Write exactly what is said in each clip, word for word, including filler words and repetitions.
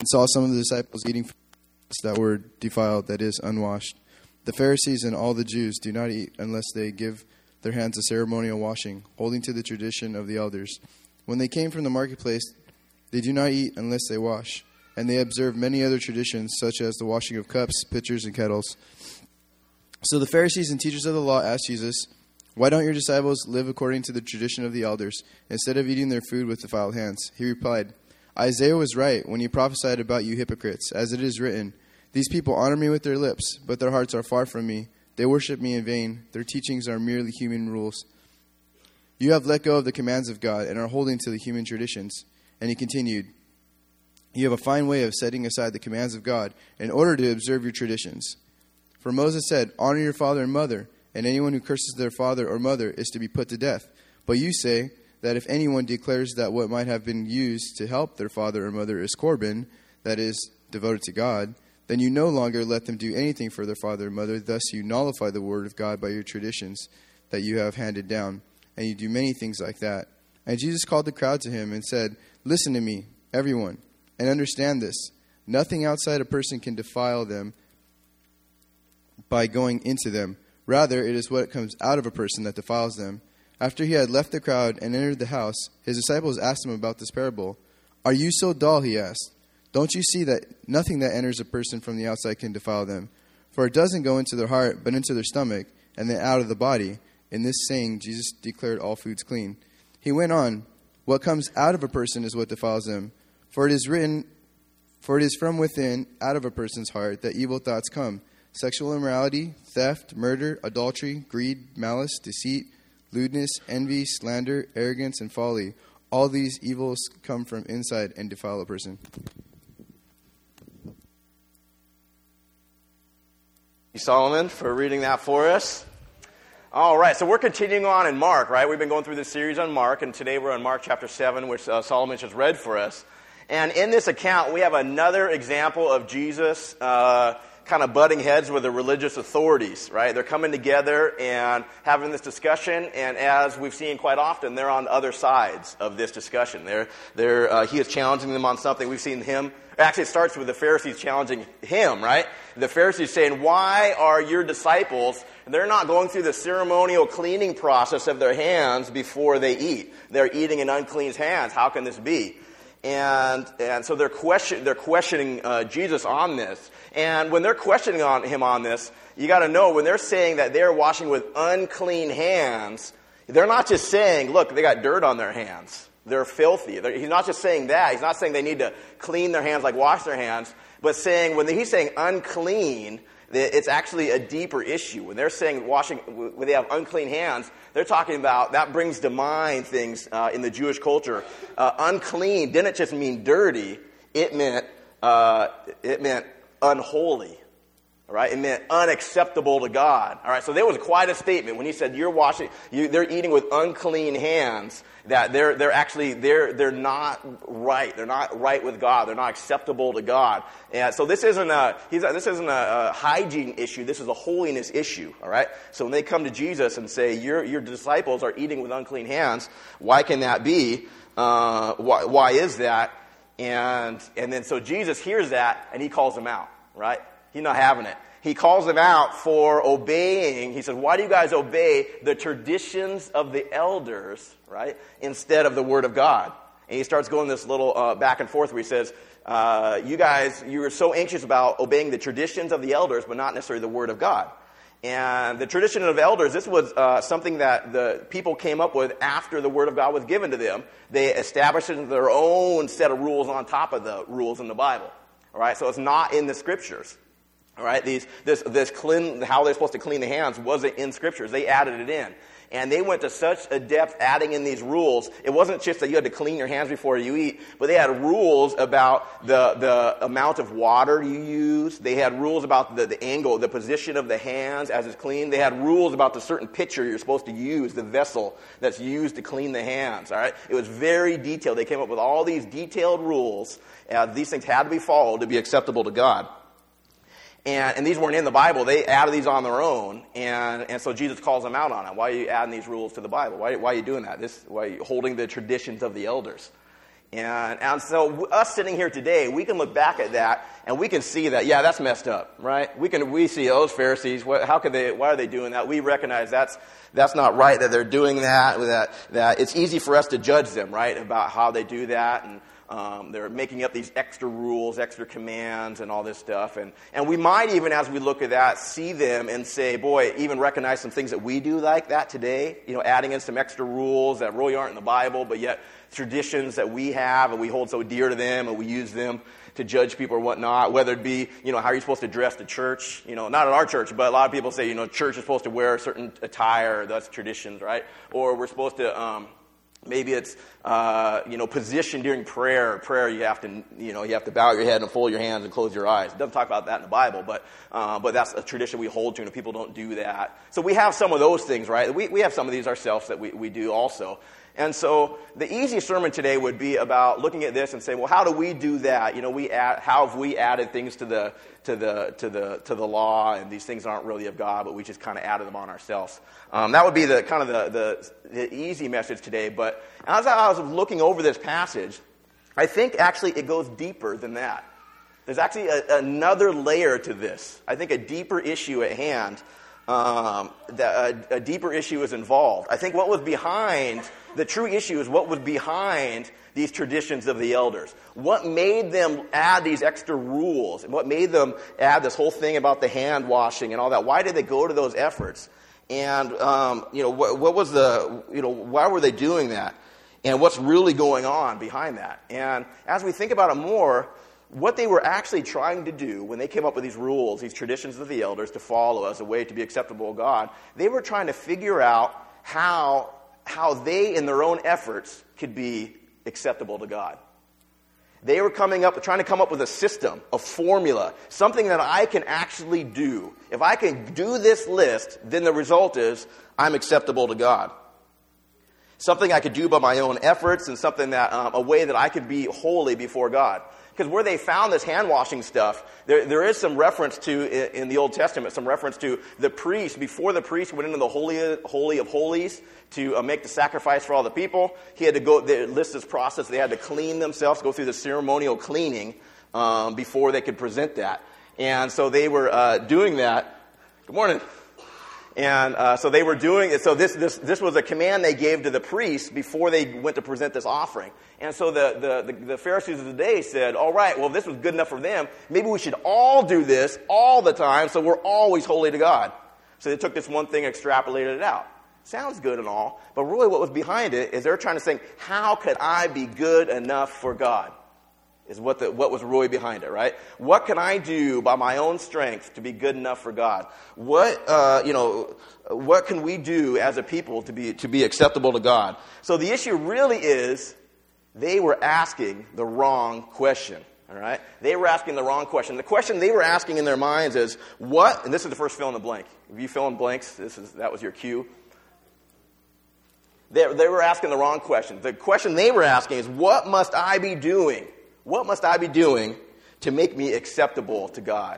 and saw some of the disciples eating foods that were defiled, that is, unwashed. The Pharisees and all the Jews do not eat unless they give their hands a ceremonial washing, holding to the tradition of the elders. When they came from the marketplace, they do not eat unless they wash. And they observe many other traditions, such as the washing of cups, pitchers, and kettles. So the Pharisees and teachers of the law asked Jesus, "Why don't your disciples live according to the tradition of the elders, instead of eating their food with defiled hands?" He replied, "Isaiah was right when he prophesied about you hypocrites, as it is written, 'These people honor me with their lips, but their hearts are far from me. They worship me in vain. Their teachings are merely human rules.' You have let go of the commands of God and are holding to the human traditions." And he continued, "You have a fine way of setting aside the commands of God in order to observe your traditions. For Moses said, 'Honor your father and mother,' and anyone who curses their father or mother is to be put to death. But you say that if anyone declares that what might have been used to help their father or mother is korban, that is, devoted to God, then you no longer let them do anything for their father or mother. Thus you nullify the word of God by your traditions that you have handed down, and you do many things like that." And Jesus called the crowd to him and said, "Listen to me, everyone, and understand this. Nothing outside a person can defile them by going into them. Rather, it is what comes out of a person that defiles them." After he had left the crowd and entered the house, his disciples asked him about this parable. "Are you so dull?" he asked. "Don't you see that nothing that enters a person from the outside can defile them? For it doesn't go into their heart, but into their stomach, and then out of the body." In this saying, Jesus declared all foods clean. He went on, "What comes out of a person is what defiles them. For it is written, for it is from within, out of a person's heart, that evil thoughts come: sexual immorality, theft, murder, adultery, greed, malice, deceit, lewdness, envy, slander, arrogance, and folly. All these evils come from inside and defile a person." Solomon for reading that for us. All right, so we're continuing on in Mark, right? We've been going through this series on Mark, and today we're on Mark chapter seven, which uh, Solomon just read for us. And in this account, we have another example of Jesus uh, kind of butting heads with the religious authorities, right? They're coming together and having this discussion, and as we've seen quite often, they're on other sides of this discussion. They're, they're, uh, he is challenging them on something. We've seen him. Actually, it starts with the Pharisees challenging him, right? The Pharisees saying, "Why are your disciples, they're not going through the ceremonial cleaning process of their hands before they eat. They're eating in unclean hands. How can this be?" And and so they're question they're questioning uh, Jesus on this. And when they're questioning on him on this, you got to know, when they're saying that they're washing with unclean hands, they're not just saying, look, they got dirt on their hands. They're filthy. They're, he's not just saying that. He's not saying they need to clean their hands like wash their hands, but saying, when he's saying unclean, it's actually a deeper issue. When they're saying washing, when they have unclean hands, they're talking about, that brings to mind things uh, in the Jewish culture. Uh, unclean didn't just mean dirty. It meant uh, it meant unholy. All right, it meant unacceptable to God. All right, so there was quite a statement when he said, "You're washing, you, they're eating with unclean hands." That they're they're actually they're they're not right. They're not right with God. They're not acceptable to God. And so this isn't a he's this isn't a, a hygiene issue. This is a holiness issue. All right. So when they come to Jesus and say, "Your your disciples are eating with unclean hands," why can that be? Uh, why why is that? And and then so Jesus hears that and he calls them out. Right. He's not having it. He calls them out for obeying. He says, "Why do you guys obey the traditions of the elders, right, instead of the word of God?" And he starts going this little uh, back and forth where he says, uh, you guys, you were so anxious about obeying the traditions of the elders, but not necessarily the word of God. And the tradition of elders, this was uh, something that the people came up with after the word of God was given to them. They established their own set of rules on top of the rules in the Bible. All right, so it's not in the scriptures. All right, these, this, this clean, how they're supposed to clean the hands wasn't in scriptures. They added it in. And they went to such a depth adding in these rules. It wasn't just that you had to clean your hands before you eat, but they had rules about the, the amount of water you use. They had rules about the, the angle, the position of the hands as it's cleaned. They had rules about the certain pitcher you're supposed to use, the vessel that's used to clean the hands. All right, it was very detailed. They came up with all these detailed rules. Uh, these things had to be followed to be acceptable to God. And, and these weren't in the Bible. They added these on their own. And, and so Jesus calls them out on it. Why are you adding these rules to the Bible? Why, why are you doing that? This, why are you holding the traditions of the elders? And, and so us sitting here today, we can look back at that and we can see that, yeah, that's messed up, right? We can we see those Pharisees. What, how could they? Why are they doing that? We recognize that's that's not right that they're doing that. That that it's easy for us to judge them, right, about how they do that, and um, they're making up these extra rules, extra commands, and all this stuff. And and we might even, as we look at that, see them and say, boy, even recognize some things that we do like that today. You know, adding in some extra rules that really aren't in the Bible, but yet traditions that we have and we hold so dear to them, and we use them to judge people or whatnot, whether it be, you know, how are you supposed to dress to church? You know, not at our church, but a lot of people say, you know, church is supposed to wear a certain attire, that's traditions, right? Or we're supposed to, um, maybe it's, uh, you know, position during prayer. Prayer, you have to, you know, you have to bow your head and fold your hands and close your eyes. It doesn't talk about that in the Bible, but, uh, but that's a tradition we hold to, and people don't do that. So we have some of those things, right? We, we have some of these ourselves that we, we do also. And so the easy sermon today would be about looking at this and saying, well, how do we do that? You know, we add, how have we added things to the to the to the to the law, and these things aren't really of God, but we just kind of added them on ourselves. Um, that would be the kind of the, the the easy message today. But as I was looking over this passage, I think actually it goes deeper than that. There's actually a, another layer to this. I think a deeper issue at hand. Um, that a, a deeper issue is involved. I think what was behind, the true issue is what was behind these traditions of the elders. What made them add these extra rules? And what made them add this whole thing about the hand washing and all that? Why did they go to those efforts? And, um, you know, what, what was the, you know, why were they doing that? And what's really going on behind that? And as we think about it more, what they were actually trying to do when they came up with these rules, these traditions of the elders to follow as a way to be acceptable to God, they were trying to figure out how, how they, in their own efforts, could be acceptable to God. They were coming up, trying to come up with a system, a formula, something that I can actually do. If I can do this list, then the result is I'm acceptable to God. Something I could do by my own efforts, and something that um, a way that I could be holy before God. Because where they found this hand-washing stuff, there, there is some reference to, in the Old Testament, some reference to the priest, before the priest went into the Holy, Holy of Holies to uh, make the sacrifice for all the people, he had to go, they list this process, they had to clean themselves, go through the ceremonial cleaning um, before they could present that. And so they were uh, doing that. Good morning. And uh, so they were doing it. So this, this this was a command they gave to the priests before they went to present this offering. And so the, the, the, the Pharisees of the day said, all right, well, if this was good enough for them, maybe we should all do this all the time so we're always holy to God. So they took this one thing and extrapolated it out. Sounds good and all, but really what was behind it is they're trying to think, how could I be good enough for God? Is what the, what was really behind it, right? What can I do by my own strength to be good enough for God? What uh, you know, what can we do as a people to be to be acceptable to God? So the issue really is they were asking the wrong question. All right, they were asking the wrong question. The question they were asking in their minds is what? And this is the first fill in the blank. If you fill in blanks, this is that was your cue. They they were asking the wrong question. The question they were asking is, what must I be doing? What must I be doing to make me acceptable to God?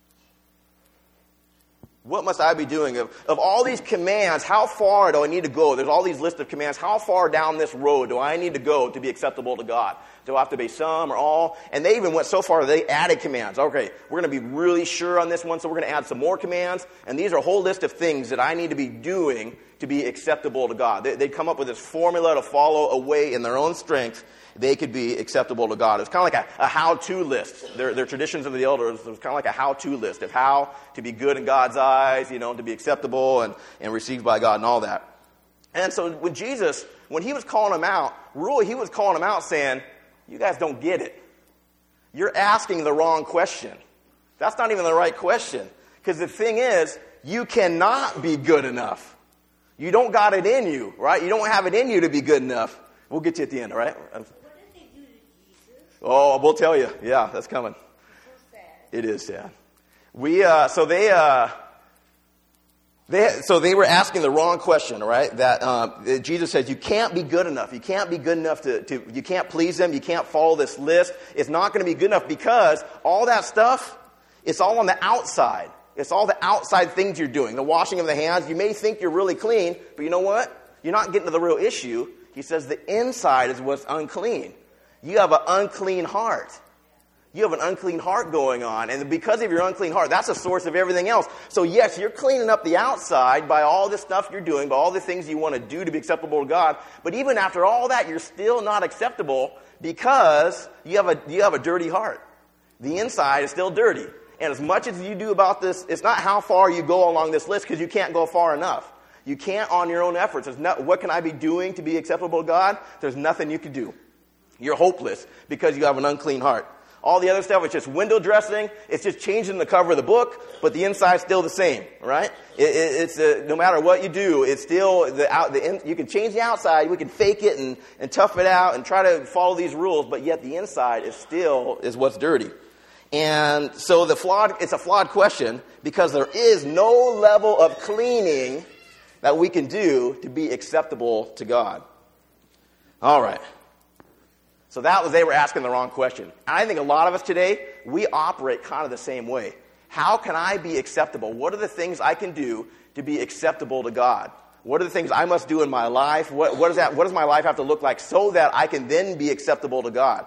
What must I be doing? Of, of all these commands, how far do I need to go? There's all these lists of commands. How far down this road do I need to go to be acceptable to God? Do I have to be some or all? And they even went so far they added commands. Okay, we're going to be really sure on this one, so we're going to add some more commands. And these are a whole list of things that I need to be doing to be acceptable to God. They, they'd come up with this formula to follow a way in their own strength they could be acceptable to God. It's kind of like a, a how-to list. Their, their traditions of the elders, it was kind of like a how-to list of how to be good in God's eyes, you know, to be acceptable and, and received by God and all that. And so when Jesus, when he was calling them out, really he was calling them out saying, you guys don't get it. You're asking the wrong question. That's not even the right question. Because the thing is, you cannot be good enough. You don't got it in you, right? You don't have it in you to be good enough. We'll get you at the end, all right? What did they do to Jesus? Oh, we'll tell you. Yeah, that's coming. So sad. It is sad. We uh, so they uh, they so they were asking the wrong question, right? That uh, Jesus says you can't be good enough. You can't be good enough to, to you can't please them. You can't follow this list. It's not going to be good enough because all that stuff, it's all on the outside. It's all the outside things you're doing. The washing of the hands. You may think you're really clean, but you know what? You're not getting to the real issue. He says the inside is what's unclean. You have an unclean heart. You have an unclean heart going on. And because of your unclean heart, that's the source of everything else. So yes, you're cleaning up the outside by all the stuff you're doing, by all the things you want to do to be acceptable to God. But even after all that, you're still not acceptable because you have a, you have a dirty heart. The inside is still dirty. And as much as you do about this, it's not how far you go along this list, because you can't go far enough. You can't on your own efforts. There's not, what can I be doing to be acceptable to God? There's nothing you can do. You're hopeless because you have an unclean heart. All the other stuff is just window dressing. It's just changing the cover of the book, but the inside's still the same, right? It, it, it's uh, no matter what you do, it's still the out. The in, you can change the outside, we can fake it and, and tough it out and try to follow these rules, but yet the inside is still is what's dirty. And so the flawed. It's a flawed question because there is no level of cleaning that we can do to be acceptable to God. All right. So that was, they were asking the wrong question. And I think a lot of us today, we operate kind of the same way. How can I be acceptable? What are the things I can do to be acceptable to God? What are the things I must do in my life? What, what, is that, what does my life have to look like so that I can then be acceptable to God?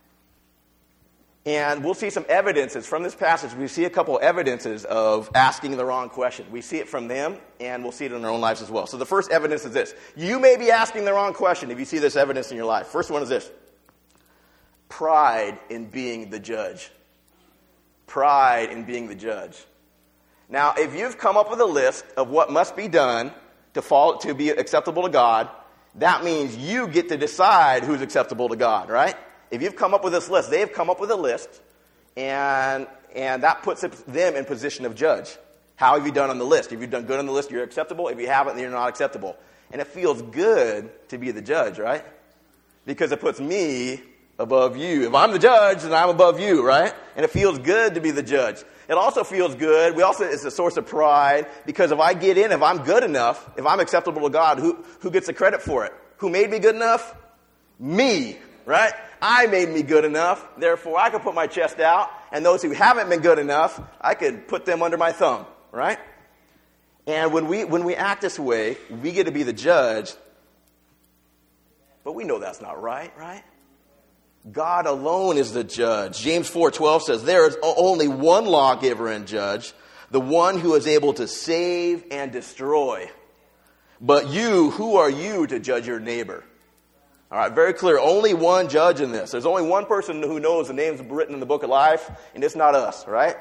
And we'll see some evidences from this passage. We see a couple evidences of asking the wrong question. We see it from them, and we'll see it in our own lives as well. So the first evidence is this. You may be asking the wrong question if you see this evidence in your life. First one is this. Pride in being the judge. Pride in being the judge. Now, if you've come up with a list of what must be done to fall, to be acceptable to God, that means you get to decide who's acceptable to God, right? If you've come up with this list, they've come up with a list, and and that puts them in position of judge. How have you done on the list? If you've done good on the list, you're acceptable. If you haven't, then you're not acceptable. And it feels good to be the judge, right? Because it puts me above you. If I'm the judge, then I'm above you, right? And it feels good to be the judge. It also feels good. We also, it's a source of pride, because if I get in, if I'm good enough, if I'm acceptable to God, who, who gets the credit for it? Who made me good enough? Me, right? I made me good enough. Therefore, I could put my chest out, and those who haven't been good enough, I could put them under my thumb, right? And when we, when we act this way, we get to be the judge, but we know that's not right, right? God alone is the judge. James four twelve says, there is only one lawgiver and judge, the one who is able to save and destroy. But you, who are you to judge your neighbor? All right, very clear. Only one judge in this. There's only one person who knows the names written in the book of life, and it's not us, right?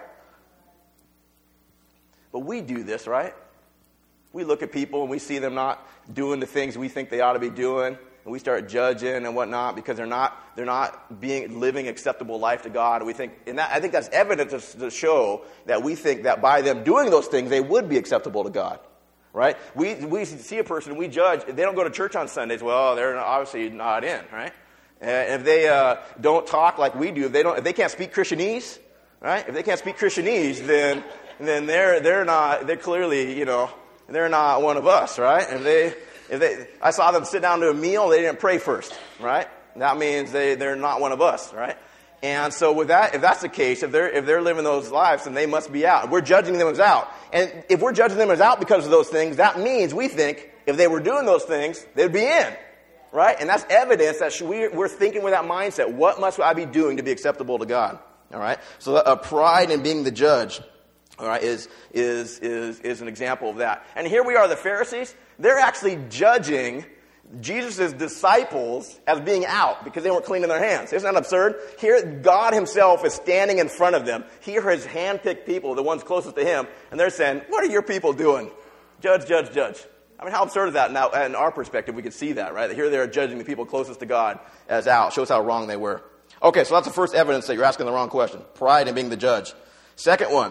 But we do this, right? We look at people and we see them not doing the things we think they ought to be doing. And we start judging and whatnot because they're not they're not being living acceptable life to God. And we think, and that, I think that's evidence to show that we think that by them doing those things, they would be acceptable to God, right? We we see a person, we judge. If they don't go to church on Sundays, well, they're obviously not in, right? And if they uh, don't talk like we do, if they don't, if they can't speak Christianese, right? If they can't speak Christianese, then then they're they're not they're clearly, you know, they're not one of us, right? If they If they, I saw them sit down to a meal, they didn't pray first, right? That means they, they're not one of us, right? And so with that, if that's the case, if they're, if they're living those lives, then they must be out. We're judging them as out. And if we're judging them as out because of those things, that means we think if they were doing those things, they'd be in, right? And that's evidence that we, we're thinking with that mindset. What must I be doing to be acceptable to God? All right? So a pride in being the judge, all right, is, is, is, is an example of that. And here we are, the Pharisees. They're actually judging Jesus' disciples as being out because they weren't cleaning their hands. Isn't that absurd? Here, God himself is standing in front of them. He are his handpicked people, the ones closest to him, and they're saying, what are your people doing? Judge, judge, judge. I mean, how absurd is that? Now, in our perspective, we can see that, right? Here they are judging the people closest to God as out. Shows how wrong they were. Okay, so that's the first evidence that you're asking the wrong question. Pride in being the judge. Second one,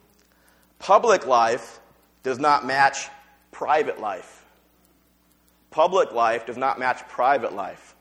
public life does not match private life. Public life does not match private life.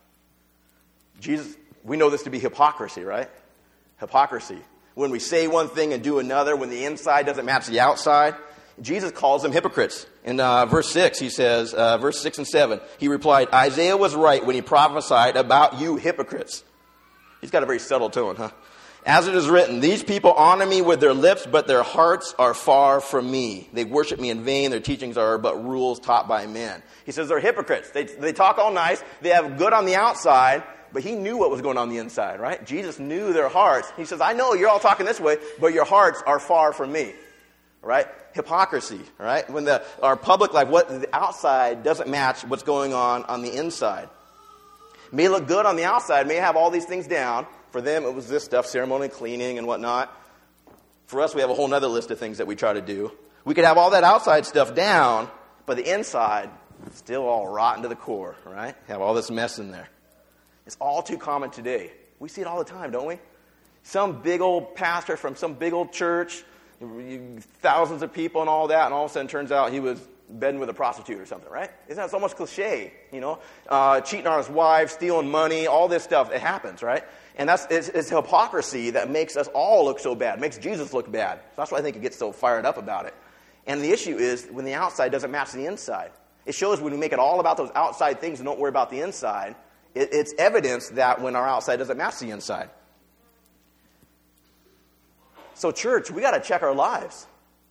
Jesus, we know this to be hypocrisy, right? Hypocrisy. When we say one thing and do another, when the inside doesn't match the outside, Jesus calls them hypocrites. In uh, verse six, he says, uh, verse six and seven, he replied, Isaiah was right when he prophesied about you hypocrites. He's got a very subtle tone, huh? As it is written, these people honor me with their lips, but their hearts are far from me. They worship me in vain. Their teachings are but rules taught by men. He says they're hypocrites. They, they talk all nice. They have good on the outside, But he knew what was going on the inside, right? Jesus knew their hearts. He says, I know you're all talking this way, but your hearts are far from me, right? Hypocrisy, right? When the our public life, what the outside doesn't match what's going on on the inside. May look good on the outside, may have all these things down. For them, it was this stuff, ceremonial cleaning and whatnot. For us, we have a whole other list of things that we try to do. We could have all that outside stuff down, but the inside, still all rotten to the core, right? Have all this mess in there. It's all too common today. We see it all the time, don't we? Some big old pastor from some big old church, thousands of people and all that, and all of a sudden turns out he was bedding with a prostitute or something, right? Isn't that so much cliche, you know? Uh, cheating on his wife, stealing money, all this stuff, it happens, right? And that's it's, it's hypocrisy that makes us all look so bad, makes Jesus look bad. So that's why I think he gets so fired up about it. And the issue is when the outside doesn't match the inside. It shows when we make it all about those outside things and don't worry about the inside, it, it's evidence that when our outside doesn't match the inside. So church, we got to check our lives.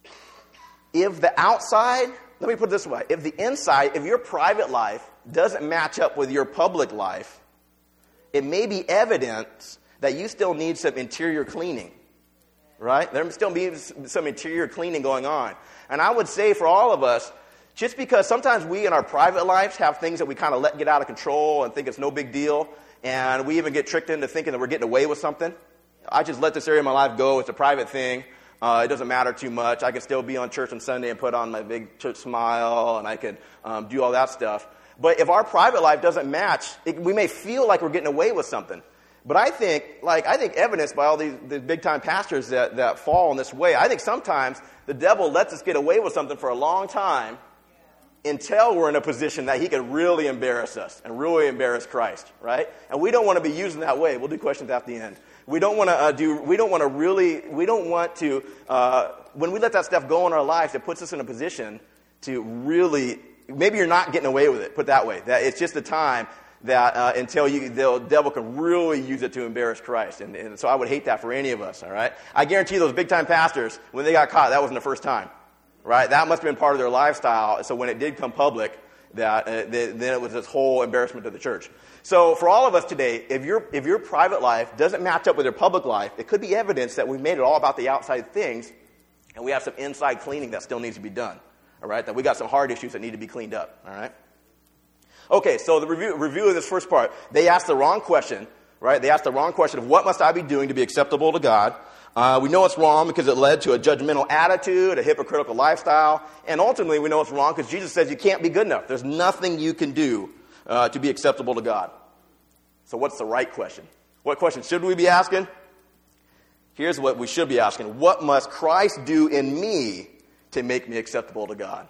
If the outside, let me put it this way, if the inside, if your private life doesn't match up with your public life, it may be evidence that you still need some interior cleaning, right? There still be some interior cleaning going on. And I would say for all of us, just because sometimes we in our private lives have things that we kind of let get out of control and think it's no big deal, and we even get tricked into thinking that we're getting away with something. I just let this area of my life go. It's a private thing. Uh, it doesn't matter too much. I can still be on church on Sunday and put on my big church smile, and I can um, do all that stuff. But if our private life doesn't match, it, we may feel like we're getting away with something. But I think, like I think, evidence by all these, these big-time pastors that, that fall in this way, I think sometimes the devil lets us get away with something for a long time until we're in a position that he can really embarrass us and really embarrass Christ, right? And we don't want to be used in that way. We'll do questions at the end. We don't want to uh, do. We don't want to really. We don't want to. Uh, when we let that stuff go in our life, it puts us in a position to really. Maybe you're not getting away with it. Put it that way. That it's just a time that uh, until you, the devil can really use it to embarrass Christ. And, and so I would hate that for any of us. All right. I guarantee those big time pastors, when they got caught, that wasn't the first time. Right. That must have been part of their lifestyle. So when it did come public, that uh, they, then it was this whole embarrassment to the church. So for all of us today, if your if your private life doesn't match up with your public life, it could be evidence that we've made it all about the outside things, and we have some inside cleaning that still needs to be done. All right, that we got some heart issues that need to be cleaned up. All right. Okay, so the review review of this first part, they asked the wrong question. Right, they asked the wrong question of what must I be doing to be acceptable to God. Uh, we know it's wrong because it led to a judgmental attitude, a hypocritical lifestyle, and ultimately we know it's wrong because Jesus says you can't be good enough. There's nothing you can do uh, to be acceptable to God. So what's the right question? What question should we be asking? Here's what we should be asking. What must Christ do in me to make me acceptable to God?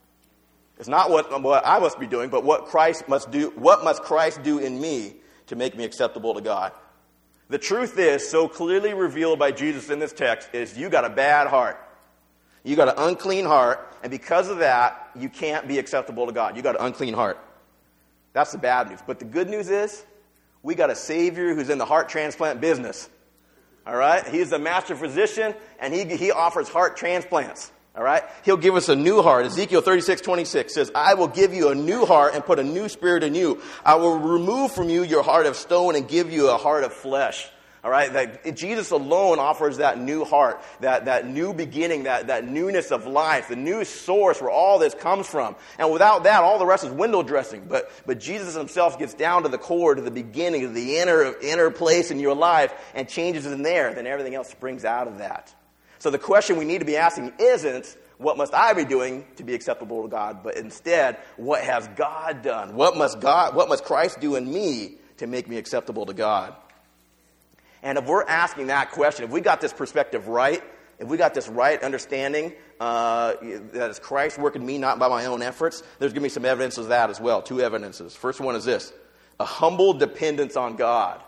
It's not what, what I must be doing, but what Christ must do. What must Christ do in me to make me acceptable to God? The truth is, so clearly revealed by Jesus in this text, is you got a bad heart. You got an unclean heart, and because of that, you can't be acceptable to God. You got an unclean heart. That's the bad news. But the good news is, we got a Savior who's in the heart transplant business. All right? He's the master physician, and he, he offers heart transplants. All right? He'll give us a new heart. Ezekiel thirty-six twenty-six says, I will give you a new heart and put a new spirit in you. I will remove from you your heart of stone and give you a heart of flesh. All right? That Jesus alone offers that new heart, that, that new beginning, that, that newness of life, the new source where all this comes from. And without that, all the rest is window dressing. But, but Jesus himself gets down to the core, to the beginning, to the inner, inner place in your life and changes in there. Then everything else springs out of that. So the question we need to be asking isn't, what must I be doing to be acceptable to God? But instead, what has God done? What must God, what must Christ do in me to make me acceptable to God? And if we're asking that question, if we got this perspective right, if we got this right understanding uh, that it's Christ working me, not by my own efforts, there's going to be some evidence of that as well. Two evidences. First one is this: a humble dependence on God.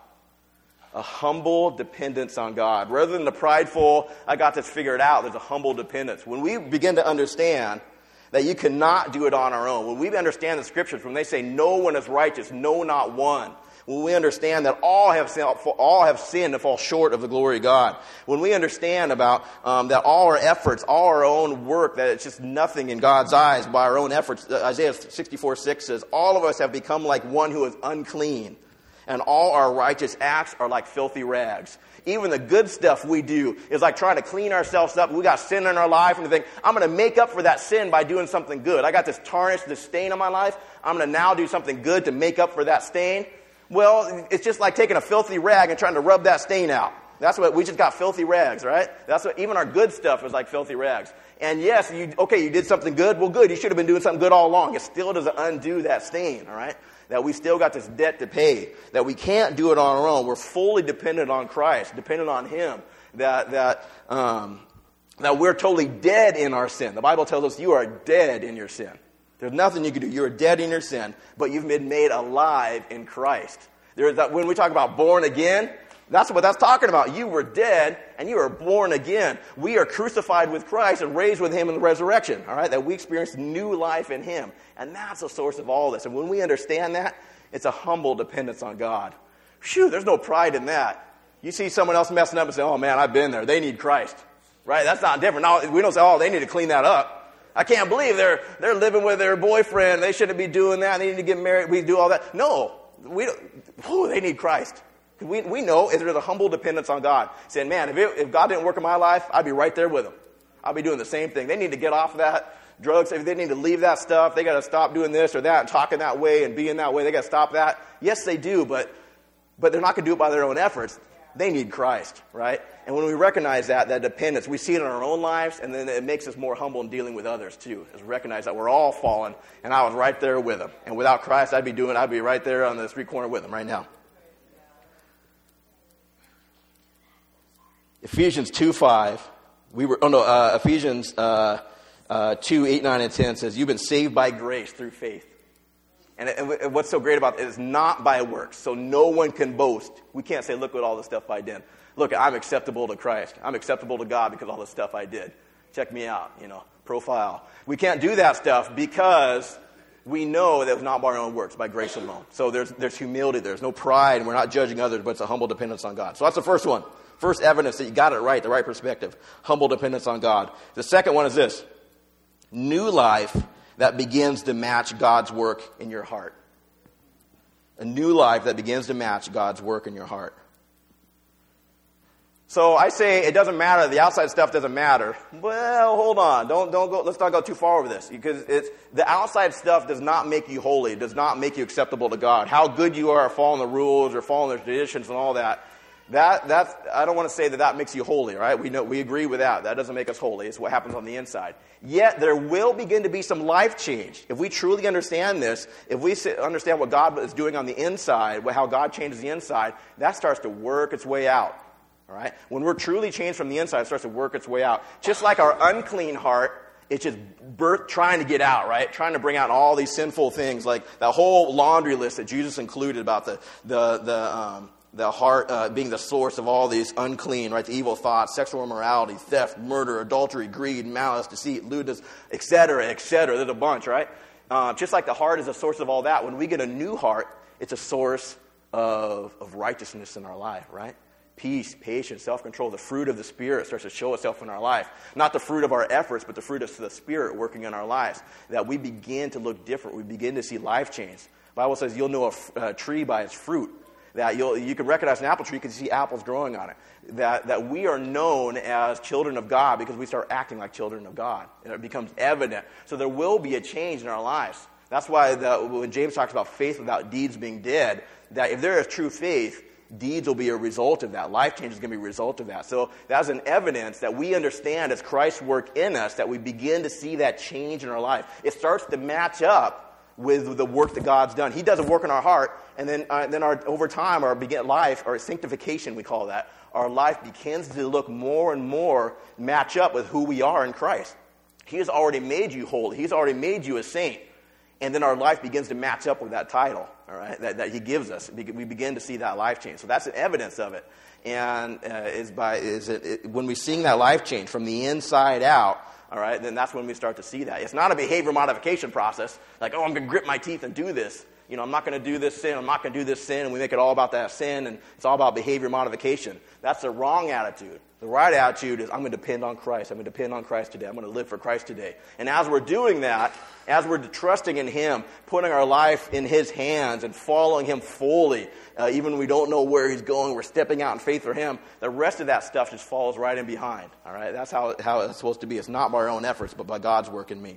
A humble dependence on God. Rather than the prideful, I got this figured out, there's a humble dependence. When we begin to understand that you cannot do it on our own, when we understand the scriptures, when they say no one is righteous, no, not one, when we understand that all have sinned, all have sinned and fall short of the glory of God, when we understand about um, that all our efforts, all our own work, that it's just nothing in God's eyes by our own efforts, Isaiah sixty-four six says, all of us have become like one who is unclean, and all our righteous acts are like filthy rags. Even the good stuff we do is like trying to clean ourselves up. We got sin in our life, and we think, I'm going to make up for that sin by doing something good. I got this tarnish, this stain on my life. I'm going to now do something good to make up for that stain. Well, it's just like taking a filthy rag and trying to rub that stain out. That's what, we just got filthy rags, right? That's what, even our good stuff is like filthy rags. And yes, you, okay, you did something good. Well, good. You should have been doing something good all along. It still doesn't undo that stain, all right? That we still got this debt to pay, that we can't do it on our own. We're fully dependent on Christ, dependent on Him, that that um, that we're totally dead in our sin. The Bible tells us you are dead in your sin. There's nothing you can do. You're dead in your sin, but you've been made alive in Christ. There's that when we talk about born again, that's what that's talking about. You were dead, and you are born again. We are crucified with Christ and raised with Him in the resurrection, all right? That we experience new life in Him. And that's the source of all this. And when we understand that, it's a humble dependence on God. Phew, there's no pride in that. You see someone else messing up and say, oh, man, I've been there. They need Christ, right? That's not different. Now, we don't say, oh, they need to clean that up. I can't believe they're they're living with their boyfriend. They shouldn't be doing that. They need to get married. We do all that. No, we don't. Whew, they need Christ. We we know there's a humble dependence on God. Saying, man, if, it, if God didn't work in my life, I'd be right there with Him. I'd be doing the same thing. They need to get off that drugs. If they need to leave that stuff, they got to stop doing this or that and talking that way and being that way. They got to stop that. Yes, they do, but but they're not going to do it by their own efforts. They need Christ, right? And when we recognize that, that dependence, we see it in our own lives, and then it makes us more humble in dealing with others too. Is recognize that we're all fallen, and I was right there with them. And without Christ, I'd be doing, I'd be right there on the street corner with them right now. Ephesians two five, we were, oh no, uh, Ephesians uh, uh, two, eight, nine, and ten says, you've been saved by grace through faith. And, it, and what's so great about it is not by works, so no one can boast. We can't say, look at all the stuff I did. Look, I'm acceptable to Christ. I'm acceptable to God because of all the stuff I did. Check me out, you know, profile. We can't do that stuff because we know that it's not by our own works, by grace alone. So there's there's humility, there's no pride, and we're not judging others, but it's a humble dependence on God. So that's the first one. First evidence that you got it right, the right perspective. Humble dependence on God. The second one is this. New life that begins to match God's work in your heart. A new life that begins to match God's work in your heart. So I say it doesn't matter. The outside stuff doesn't matter. Well, hold on. Don't don't go. Let's not go too far over this, because it's the outside stuff does not make you holy. It does not make you acceptable to God. How good you are following the rules or following the traditions and all that. That that's I don't want to say that that makes you holy, right? We know we agree with that. That doesn't make us holy. It's what happens on the inside. Yet there will begin to be some life change if we truly understand this. If we understand what God is doing on the inside, how God changes the inside, that starts to work its way out. All right? When we're truly changed from the inside, it starts to work its way out. Just like our unclean heart, it's just birth trying to get out, right? Trying to bring out all these sinful things, like that whole laundry list that Jesus included about the the the um, the heart uh, being the source of all these unclean, right? The evil thoughts, sexual immorality, theft, murder, adultery, greed, malice, deceit, lewdness, et cetera, et cetera. There's a bunch, right? Uh, just like the heart is a source of all that, when we get a new heart, it's a source of, of righteousness in our life, right? Peace, patience, self-control. The fruit of the Spirit starts to show itself in our life. Not the fruit of our efforts, but the fruit of the Spirit working in our lives. That we begin to look different. We begin to see life change. The Bible says you'll know a, a tree by its fruit. That you'll, you can recognize an apple tree because you see apples growing on it. That, that we are known as children of God because we start acting like children of God. And it becomes evident. So there will be a change in our lives. That's why the, when James talks about faith without deeds being dead, that if there is true faith, deeds will be a result of that. Life change is going to be a result of that. So that's an evidence that we understand as Christ's work in us, that we begin to see that change in our life. It starts to match up with the work that God's done. He does a work in our heart, and then uh, then our over time, our begin life, or sanctification, we call that, our life begins to look more and more match up with who we are in Christ. He has already made you holy. He's already made you a saint. And then our life begins to match up with that title, all right, that, that He gives us. We begin to see that life change. So that's an evidence of it. And uh, is by is it, it, when we see that life change from the inside out, all right, then that's when we start to see that. It's not a behavior modification process, like, oh, I'm going to grit my teeth and do this. You know, I'm not going to do this sin, I'm not going to do this sin, and we make it all about that sin, and it's all about behavior modification. That's the wrong attitude. The right attitude is, I'm going to depend on Christ. I'm going to depend on Christ today. I'm going to live for Christ today. And as we're doing that, as we're trusting in Him, putting our life in His hands and following Him fully, uh, even when we don't know where He's going, we're stepping out in faith for Him, the rest of that stuff just falls right in behind. All right, that's how, how it's supposed to be. It's not by our own efforts, but by God's work in me.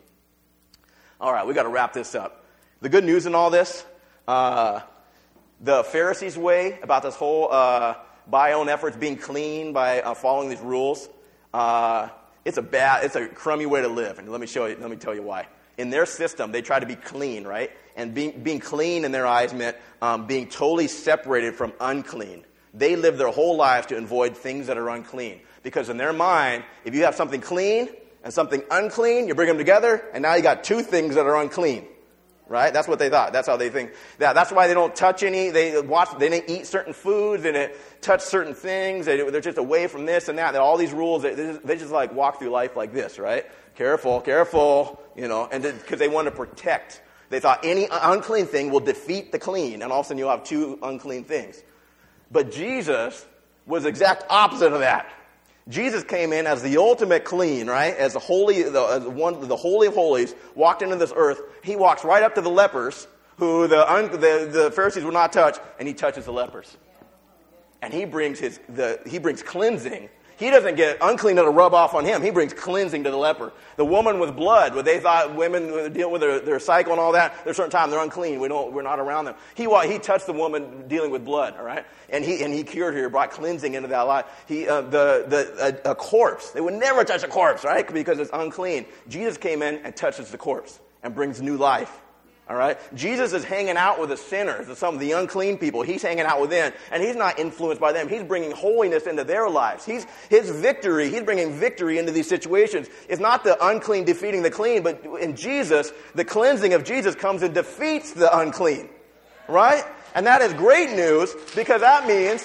All right, we got to wrap this up. The good news in all this, uh, the Pharisees' way about this whole... Uh, by own efforts, being clean by uh, following these rules, uh, it's a bad, it's a crummy way to live. And let me show you, let me tell you why. In their system, they try to be clean, right? And being being clean in their eyes meant um, being totally separated from unclean. They live their whole lives to avoid things that are unclean. Because in their mind, if you have something clean and something unclean, you bring them together, and now you got two things that are unclean. Right? That's what they thought. That's how they think. That, that's why they don't touch any. They watch. They didn't eat certain foods. They didn't touch certain things. They, they're just away from this and that. All these rules. They, they, just, they just like walk through life like this, right? Careful, careful. You know, and because they want to protect. They thought any unclean thing will defeat the clean, and all of a sudden you'll have two unclean things. But Jesus was the exact opposite of that. Jesus came in as the ultimate clean, right? As the holy, the, as one, the holy of holies, walked into this earth. He walks right up to the lepers, who the, un, the the Pharisees would not touch, and he touches the lepers. And he brings his the he brings cleansing. He doesn't get unclean to rub off on him. He brings cleansing to the leper. The woman with blood, where they thought women deal with their, their cycle and all that, there's a certain time they're unclean. We don't, we're not around them. He he touched the woman dealing with blood, all right, and he and he cured her, brought cleansing into that life. He uh, the the a, a corpse. They would never touch a corpse, right, because it's unclean. Jesus came in and touches the corpse and brings new life. All right? Jesus is hanging out with the sinners, some of the unclean people. He's hanging out with them, and he's not influenced by them. He's bringing holiness into their lives. He's his victory. He's bringing victory into these situations. It's not the unclean defeating the clean, but in Jesus, the cleansing of Jesus comes and defeats the unclean. Right? And that is great news, because that means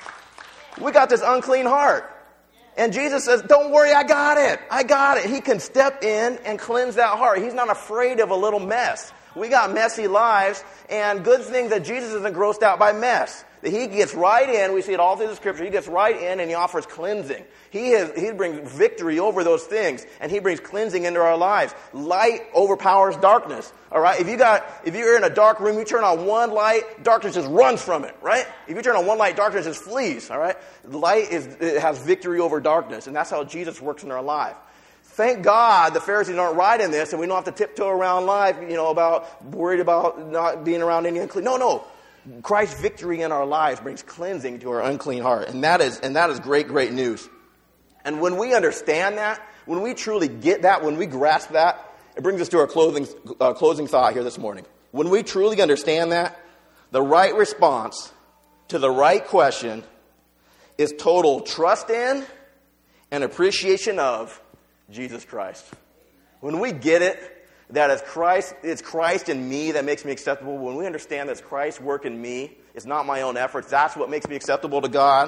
we got this unclean heart. And Jesus says, don't worry, I got it. I got it. He can step in and cleanse that heart. He's not afraid of a little mess. We got messy lives, and good thing that Jesus isn't grossed out by mess. That he gets right in, we see it all through the scripture, he gets right in and he offers cleansing. He has, he brings victory over those things, and he brings cleansing into our lives. Light overpowers darkness. All right? If you got, if you're in a dark room, you turn on one light, darkness just runs from it, right? If you turn on one light, darkness just flees, all right? Light is, it has victory over darkness, and that's how Jesus works in our life. Thank God the Pharisees aren't right in this, and we don't have to tiptoe around life, you know, about worried about not being around any unclean. No, no. Christ's victory in our lives brings cleansing to our unclean heart, and that is and that is great, great news. And when we understand that, when we truly get that, when we grasp that, it brings us to our closing uh, closing thought here this morning. When we truly understand that, the right response to the right question is total trust in and appreciation of Jesus Christ. When we get it, that it's Christ, it's Christ in me that makes me acceptable. When we understand that it's Christ's work in me, it's not my own efforts, that's what makes me acceptable to God.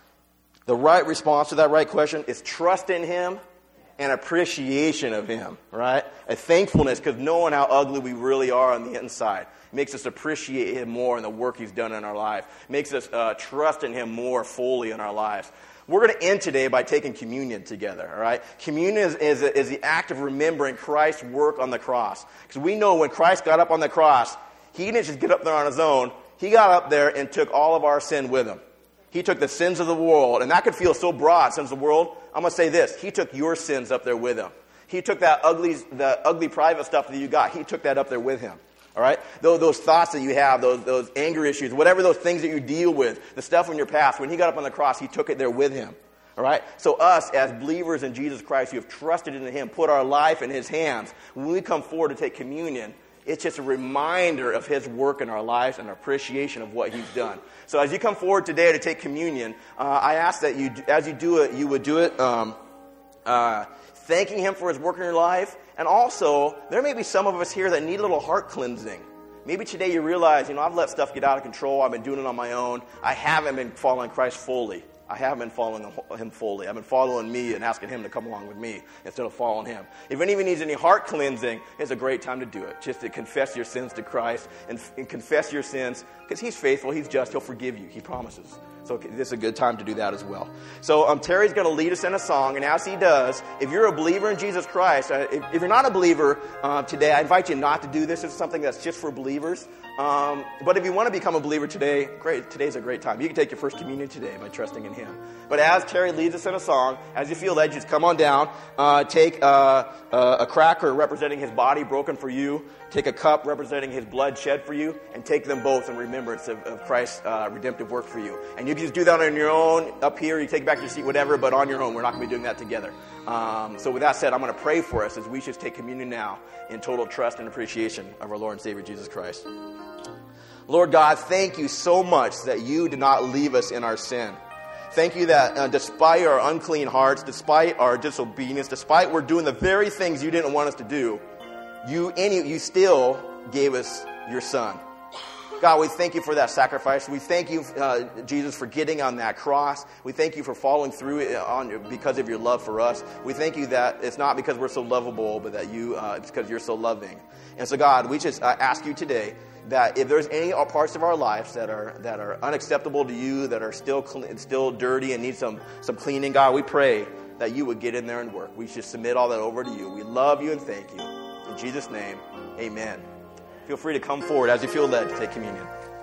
The right response to that right question is trust in Him and appreciation of Him, right? A thankfulness, because knowing how ugly we really are on the inside makes us appreciate Him more and the work He's done in our life. Makes us uh, trust in Him more fully in our lives. We're going to end today by taking communion together, all right? Communion is, is, is the act of remembering Christ's work on the cross. Because we know when Christ got up on the cross, He didn't just get up there on His own. He got up there and took all of our sin with Him. He took the sins of the world, and that could feel so broad, sins of the world. I'm going to say this. He took your sins up there with Him. He took that ugly, the ugly private stuff that you got. He took that up there with Him. All right? Those, those thoughts that you have, those, those anger issues, whatever those things that you deal with, the stuff from your past, when He got up on the cross, He took it there with Him. All right? So us, as believers in Jesus Christ who have trusted in Him, put our life in His hands, when we come forward to take communion, it's just a reminder of His work in our lives and appreciation of what He's done. So as you come forward today to take communion, uh, I ask that you, as you do it, you would do it um, uh, thanking Him for His work in your life. And also, there may be some of us here that need a little heart cleansing. Maybe today you realize, you know, I've let stuff get out of control. I've been doing it on my own. I haven't been following Christ fully. I haven't been following him fully. I've been following me and asking him to come along with me instead of following him. If any of you needs any heart cleansing, it's a great time to do it. Just to confess your sins to Christ and, and confess your sins because he's faithful, he's just, he'll forgive you. He promises. So this is a good time to do that as well. So um, Terry's going to lead us in a song, and as he does, if you're a believer in Jesus Christ, uh, if, if you're not a believer uh, today, I invite you not to do this. It's something that's just for believers. Um, but if you want to become a believer today, great. Today's a great time. You can take your first communion today by trusting in him. But as Terry leads us in a song, as you feel led, just come on down. Uh, take uh, uh, a cracker representing his body broken for you. Take a cup representing his blood shed for you, and take them both in remembrance of, of Christ's uh, redemptive work for you. And you can just do that on your own up here. You take it back to your seat, whatever, but on your own. We're not going to be doing that together. Um, so with that said, I'm going to pray for us as we just take communion now in total trust and appreciation of our Lord and Savior Jesus Christ. Lord God, thank you so much that you did not leave us in our sin. Thank you that uh, despite our unclean hearts, despite our disobedience, despite we're doing the very things you didn't want us to do, you, any, you still gave us your Son. God, we thank you for that sacrifice. We thank you, uh, Jesus, for getting on that cross. We thank you for following through it on, because of your love for us. We thank you that it's not because we're so lovable, but that you, uh, it's because you're so loving. And so, God, we just uh, ask you today that if there's any parts of our lives that are that are unacceptable to you, that are still clean, still dirty and need some some cleaning, God, we pray that you would get in there and work. We should submit all that over to you. We love you and thank you. In Jesus' name, amen. Feel free to come forward as you feel led to take communion.